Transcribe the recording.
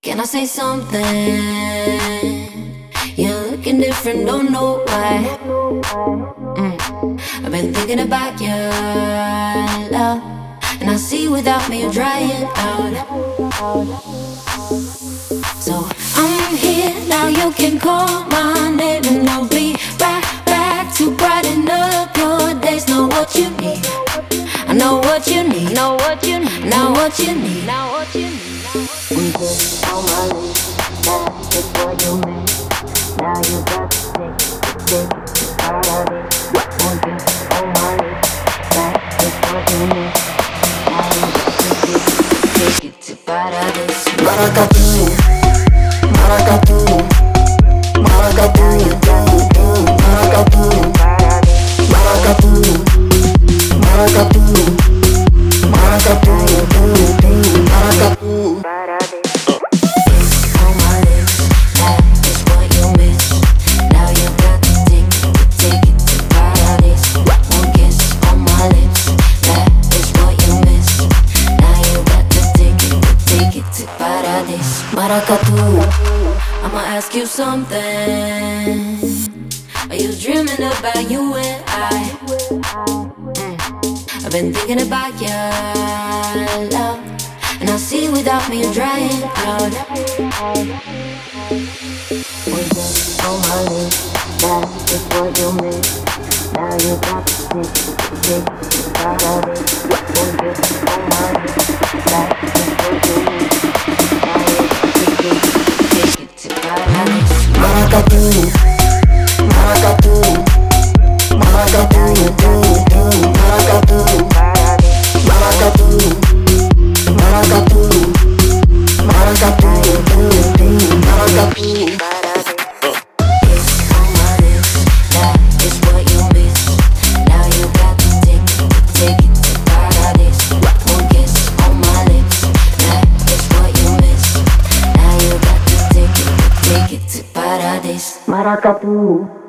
Can I say something? You're looking different, don't know why. I've been thinking about your love, and I see without me you're drying out. So I'm here now, you can call my name, and I'll be right back to brighten up your days. Know what you need, I know what you need, know what you need, know what you need, know what you need. We did on my list, that is what you miss. Now you got to take it out of it. We did on my list, that is what you miss. Now you got to take it out of this. Maracatu, maracatu, maracatu, maracatu, maracatu, maracatu, maracatu, maracatu. Maracatu, I'ma ask you something. Are you dreaming about you and I? I've been thinking about your love, and I see without me you're drying out. We just on my list, that is what you miss. Now you got to take it out of it. We just on my list, that is what you miss. Maracatu, maracatu, maracatu, maracatu, maracatu, maracatu, maracatu, maracatu. Maracatu.